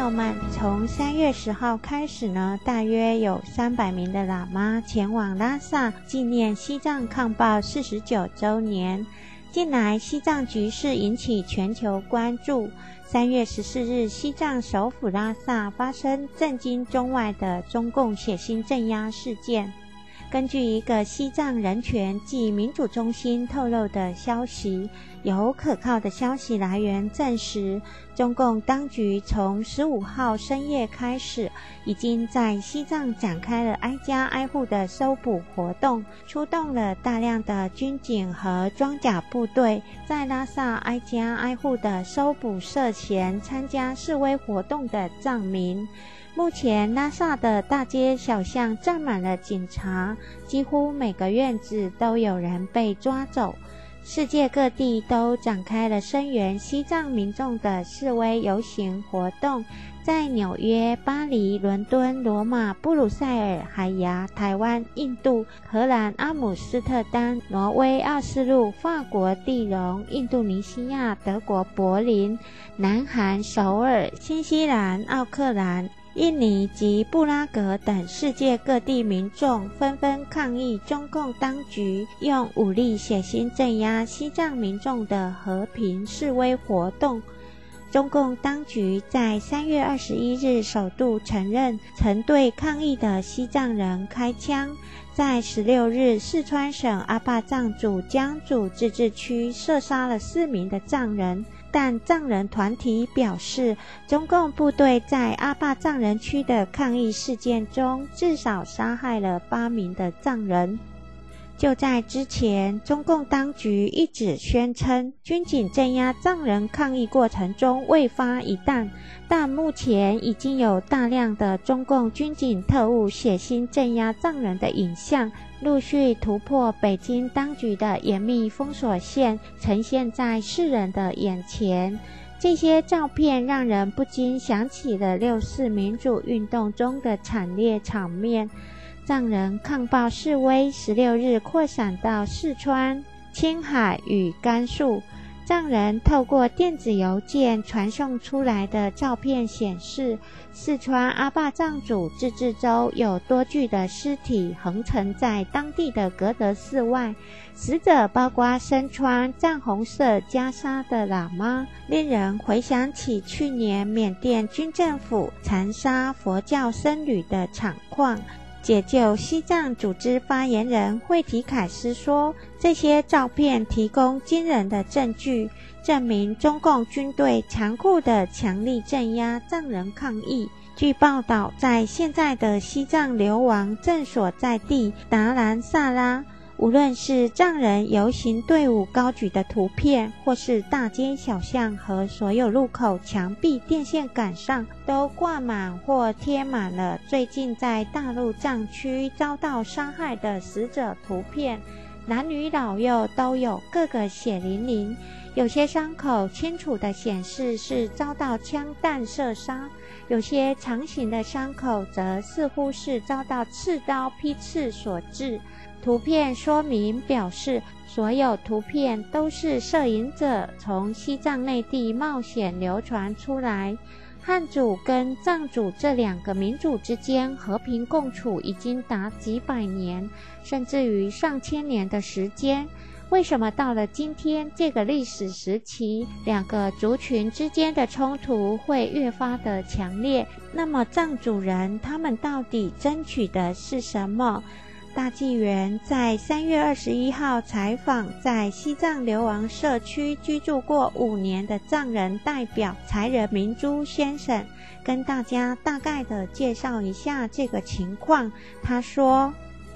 友们，从3月10号开始呢，大约有300名的喇嘛前往拉萨纪念西藏抗暴49周年。近来西藏局势引起全球关注。3月14日，西藏首府拉萨发生震惊中外的中共血腥镇压事件。根据一个西藏人权及民主中心透露的消息，有可靠的消息来源证实，中共当局从15号深夜开始，已经在西藏展开了挨家挨户的搜捕活动，出动了大量的军警和装甲部队，在拉萨挨家挨户的搜捕涉嫌参加示威活动的藏民。目前拉萨的大街小巷站满了警察，几乎每个院子都有人被抓走。世界各地都展开了声援西藏民众的示威游行活动，在纽约、巴黎、伦敦、罗马、布鲁塞尔、海牙、台湾、印度、荷兰、阿姆斯特丹、挪威、奥斯陆、法国蒂隆、印度尼西亚、德国柏林、南韩首尔、新西兰奥克兰、印尼及布拉格等世界各地民众纷纷抗议中共当局用武力血腥镇压西藏民众的和平示威活动。中共当局在3月21日首度承认曾对抗议的西藏人开枪，在16日四川省阿坝藏族江族自治区射杀了4名的藏人，但藏人团体表示，中共部队在阿坝藏人区的抗议事件中至少杀害了8名的藏人。就在之前，中共当局一直宣称军警镇压藏人抗议过程中未发一弹，但目前已经有大量的中共军警特务血腥镇压藏人的影像陆续突破北京当局的严密封锁线，呈现在世人的眼前。这些照片让人不禁想起了6·4民主运动中的惨烈场面。藏人抗暴示威16日扩散到四川、青海与甘肃。藏人透过电子邮件传送出来的照片显示，四川阿坝藏族自治州有多具的尸体横陈在当地的格德寺外，死者包括身穿藏红色袈裟的喇嘛，令人回想起去年缅甸军政府残杀佛教僧侣的惨况。解救西藏组织发言人惠提凯斯说，这些照片提供惊人的证据，证明中共军队残酷地强力镇压藏人抗议。据报道，在现在的西藏流亡正所在地达兰萨拉，无论是藏人游行队伍高举的图片，或是大街小巷和所有路口墙壁、电线杆上，都挂满或贴满了最近在大陆藏区遭到杀害的死者图片，男女老幼都有各个血淋淋，有些伤口清楚地显示是遭到枪弹射杀，有些长形的伤口则似乎是遭到刺刀劈刺所致。图片说明表示，所有图片都是摄影者从西藏内地冒险流传出来。汉族跟藏族这2个民族之间和平共处已经达几百年，甚至于上千年的时间。为什么到了今天这个历史时期，2个族群之间的冲突会越发的强烈？那么藏族人他们到底争取的是什么？大纪元在3月21号采访在西藏流亡社区居住过5年的藏人代表才仁明珠先生，跟大家大概的介绍一下这个情况。他说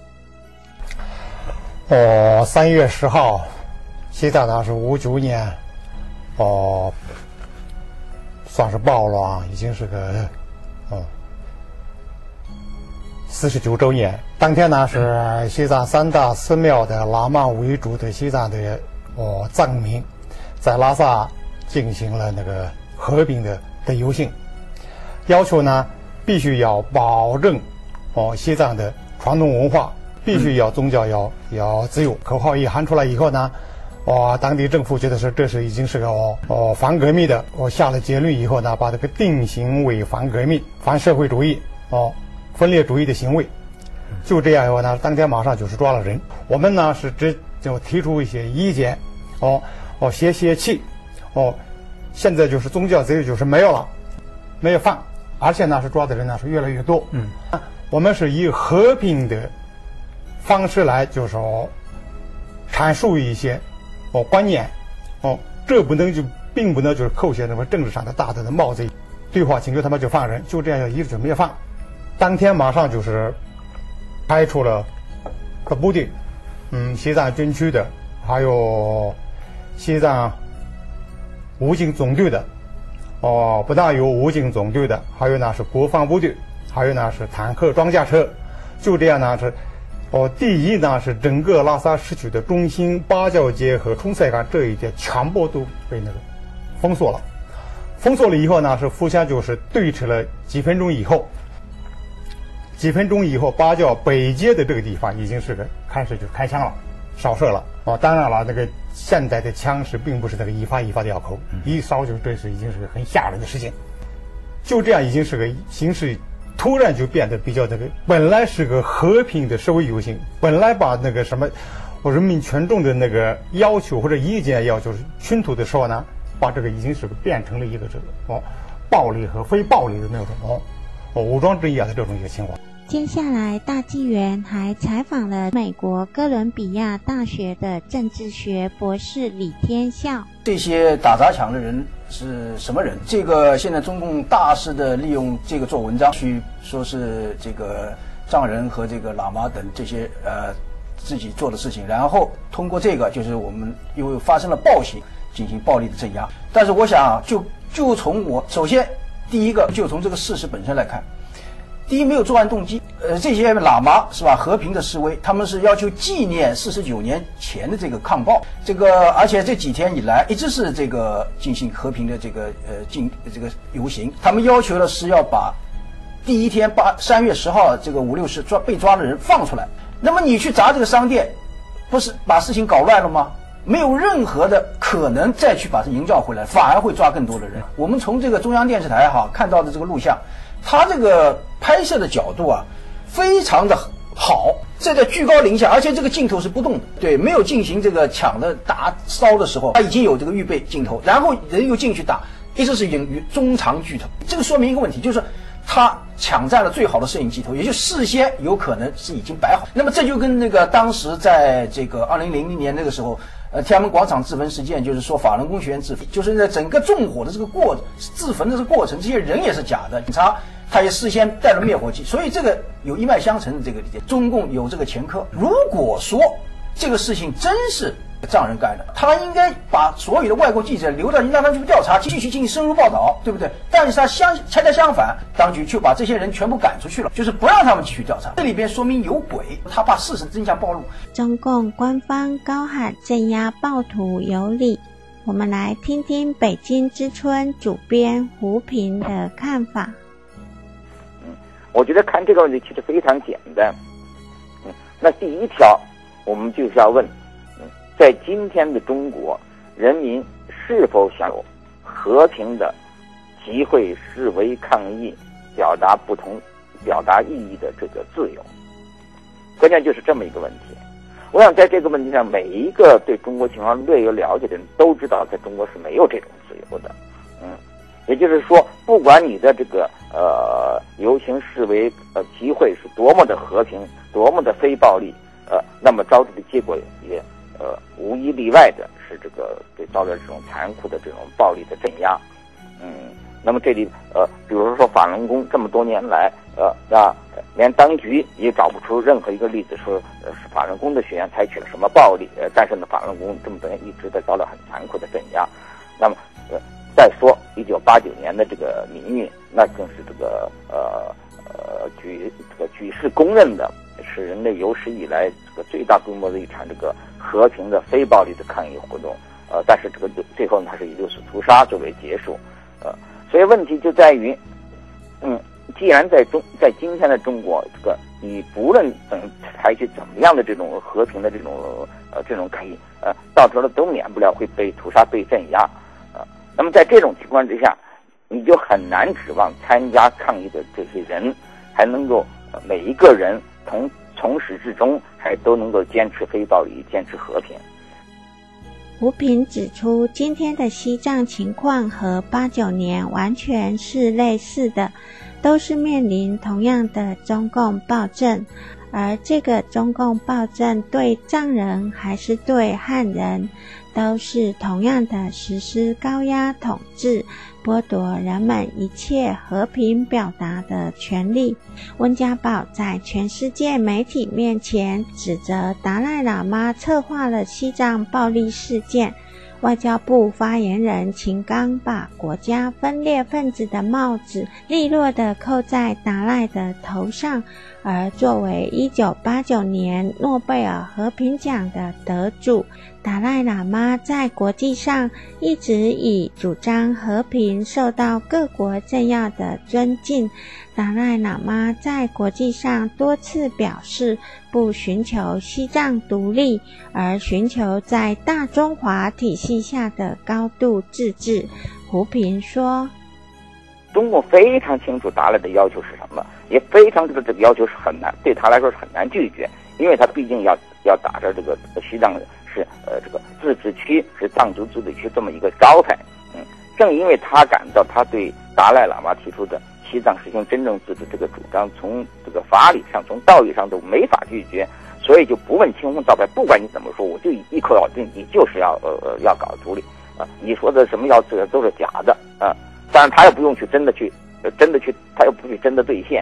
，3月10号，西藏那是59年，算是暴乱，已经是个49周年。当天呢，是西藏3大寺庙的喇嘛为主的西藏的藏民，在拉萨进行了那个和平的游行，要求呢必须要保证西藏的传统文化，必须要宗教要自由。口号一喊出来以后呢， 当地政府觉得这是已经是个反革命的，下了结论以后呢，把这个定性为反革命、反社会主义、分裂主义的行为。就这样以后呢，当天马上就是抓了人。我们呢是就提出一些意见，歇气，现在就是宗教自由就是没有了，没有放，而且呢是抓的人呢是越来越多。我们是以和平的方式来就是说阐述一些观念，这并不能就是扣下什么政治上的大的帽子，对话请求他们就放人，就这样一直就没有放。当天马上就是派出了各部队，西藏军区的，还有西藏武警总队的，不但有武警总队的，还有呢是国防部队，还有呢是坦克装甲车。就这样呢是第一呢是整个拉萨市区的中心芭蕉街和冲塞港这一带全部都被封锁了。封锁了以后呢，是互相就是对峙了几分钟以后，芭蕉北街的这个地方已经是开始就开枪了，扫射了。当然了，那个现在的枪是并不是那个一发一发的要扣，一烧就这是已经是个很吓人的事情。就这样已经是个形势突然就变得比较本来是个和平的社会游行，本来把那个什么人民群众的那个要求或者意见要求倾吐的时候呢，把这个已经是变成了一个暴力和非暴力的那种武装镇压的这种一个情况。 接下来大纪元还采访了美国哥伦比亚大学的政治学博士李天笑。 这些打砸抢的人是什么人？这个现在中共大肆的利用这个做文章，去说是这个藏人和这个喇嘛等这些自己做的事情，然后通过这个就是我们因为发生了暴行进行暴力的镇压。但是我想就从首先第一个就从这个事实本身来看，第一没有作案动机，这些喇嘛是吧？和平的示威，他们是要求纪念49年前的这个抗暴，而且这几天以来一直是这个进行和平的这个游行，他们要求的是要把第一天3月10号这个5、6时被抓的人放出来。那么你去砸这个商店，不是把事情搞乱了吗？没有任何的可能再去把它营造回来，反而会抓更多的人。我们从这个中央电视台看到的这个录像，它这个拍摄的角度非常的好，这在居高临下，而且这个镜头是不动的，对，没有进行这个抢的打烧的时候，它已经有这个预备镜头，然后人又进去打，一直是中长镜头。这个说明一个问题，就是他抢占了最好的摄影机头，也就事先有可能是已经摆好。那么这就跟那个当时在这个2000年那个时候，天安门广场自焚事件，就是说法轮功学员自焚，就是在整个纵火的这个自焚的这个过程，这些人也是假的，警察他也事先带了灭火器，所以这个有一脉相承的这个理解，中共有这个前科。如果说这个事情真是藏人干的，他应该把所有的外国记者留到人家当局调查，继续进行深入报道，对不对？但是他恰恰相反，当局就把这些人全部赶出去了，就是不让他们继续调查。这里边说明有鬼，他把事实真相暴露。 中共官方高喊镇压暴徒有理，我们来听听北京之春主编胡平的看法。 我觉得看这个问题其实非常简单。那第一条，我们就是要问，在今天的中国，人民是否享有和平的集会、示威、抗议、表达意义的这个自由？关键就是这么一个问题。我想在这个问题上，每一个对中国情况略有了解的人都知道，在中国是没有这种自由的。也就是说，不管你的这个游行示威集会是多么的和平，多么的非暴力，那么招致的结果也无一例外的是这个对遭到这种残酷的这种暴力的镇压。那么这里比如说法轮功这么多年来连当局也找不出任何一个例子说是法轮功的学员采取了什么暴力，但是呢法轮功这么多年一直在遭到很残酷的镇压。那么再说1989年的这个民运，那更是这个举世公认的是人类有史以来这个最大规模的一场这个和平的非暴力的抗议活动。但是这个最后呢，它是以六四屠杀作为结束。所以问题就在于， 既然在今天的中国，你不论采取怎么样的这种和平的这种可以到头了都免不了会被屠杀、被镇压那么在这种情况之下，你就很难指望参加抗议的这些人还能够每一个人从始至终还都能够坚持非暴力、坚持和平。 胡平指出，今天的西藏情况和89年完全是类似的，都是面临同样的中共暴政，而这个中共暴政对藏人还是对汉人，都是同样的实施高压统治，剥夺人们一切和平表达的权利。温家宝在全世界媒体面前指责达赖喇嘛策划了西藏暴力事件。外交部发言人秦刚把国家分裂分子的帽子利落地扣在达赖的头上，而作为1989年诺贝尔和平奖的得主，达赖喇嘛在国际上一直以主张和平受到各国政要的尊敬。达赖喇嘛在国际上多次表示不寻求西藏独立，而寻求在大中华体系下的高度自治。胡平说， 中共非常清楚达赖的要求是什么，也非常知道这个要求是很难，对他来说是很难拒绝，因为他毕竟要打着这个西藏是这个自治区，是藏族自治区这么一个招牌。正因为他感到他对达赖喇嘛提出的西藏实行真正自治这个主张，从这个法理上、从道义上都没法拒绝，所以就不问青红皂白，不管你怎么说，我就一口咬定你就是要搞独立你说的什么要自治都是假的当然他也不用去真的去，他又不去真的兑现。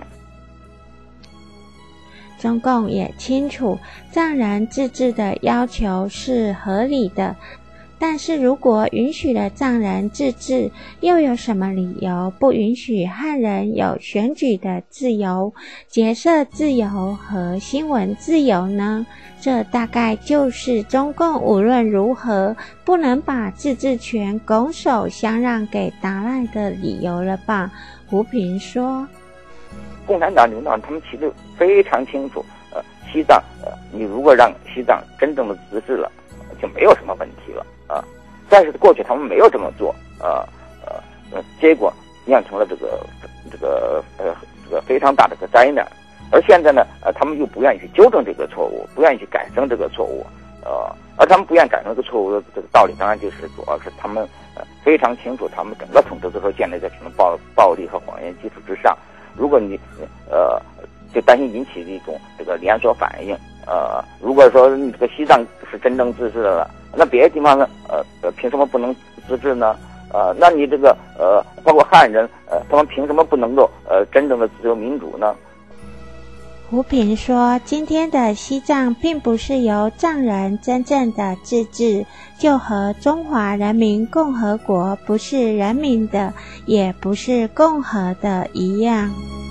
中共也清楚藏人自治的要求是合理的，但是如果允许了藏人自治，又有什么理由不允许汉人有选举的自由、结社自由和新闻自由呢？这大概就是中共无论如何不能把自治权拱手相让给达赖的理由了吧？胡平说， 共产党领导人他们其实非常清楚西藏你如果让西藏真正的自治了，就没有什么问题了但是过去他们没有这么做结果酿成了这个非常大的个灾难。而现在呢他们又不愿意去纠正这个错误，不愿意去改正这个错误而他们不愿意改正这个错误的这个道理，当然就是主要是他们非常清楚，他们整个统治都是建立在什么暴力和谎言基础之上。如果你就担心引起一种这个连锁反应如果说你这个西藏是真正自治的了，那别的地方呢凭什么不能自治呢那你这个包括汉人他们凭什么不能够真正的自由民主呢？ 胡平说，今天的西藏并不是由藏人真正的自治，就和中华人民共和国不是人民的，也不是共和的一样。